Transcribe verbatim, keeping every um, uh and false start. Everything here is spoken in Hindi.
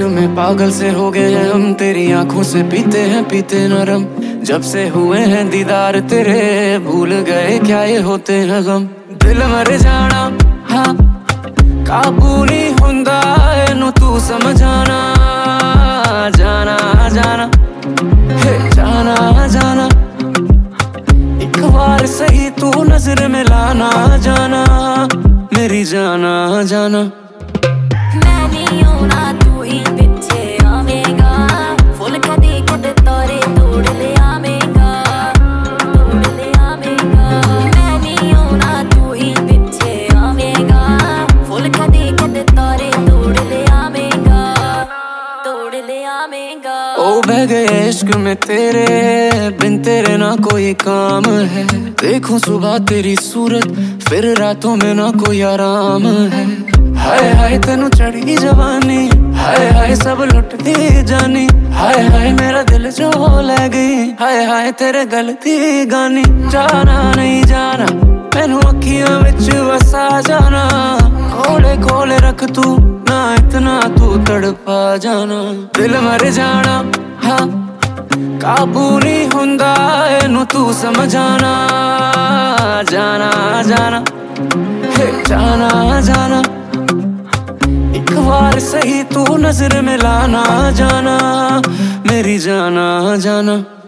इश्क में पागल से हो गए हैं हम, तेरी आंखों से पीते हैं पीते नरम। जब से हुए हैं दीदार तेरे, भूल गए क्या ये होते हैं गम। दिल मर जाना हाँ काबू नहीं हुंदा, एनू तू समझाना। जाना जाना हे जाना जाना, एक बार सही तू नजर में लाना। जाना मेरी जाना जाना। मैं नहीं होना तू ही पीछे आवेगा, फुल कदी कद तोरे तोड़ ले आवेगा, तोड़ ले आवेगा। मैं नहीं होना तू ही पीछे आवेगा, फुल कदी कद तोरे तोड़ ले आवेगा, तोड़ ले आवेगा। ओ बह गए इश्क में तेरे, बिन तेरे ना कोई काम है। देखूं सुबह तेरी सूरत, फिर रातों में ना कोई आराम है। हाय हाय तेनू चढ़ी जवानी, हाय हाय सब लुटती जानी। हाय हाय मेरा दिल जो ले गई, हाय हाय तेरे गलती गानी। जाना नहीं जाना मैनू अखियां विच वसा जाना। खोले खोले रख तू ना, इतना तू तड़पा जाना। दिल मर जाना हाँ काबू नहीं हुंदा, एनू तू समझाना। जाना जाना हे जाना जाना, एक बार सही तू नजर में लाना। जाना मेरी जाना जाना।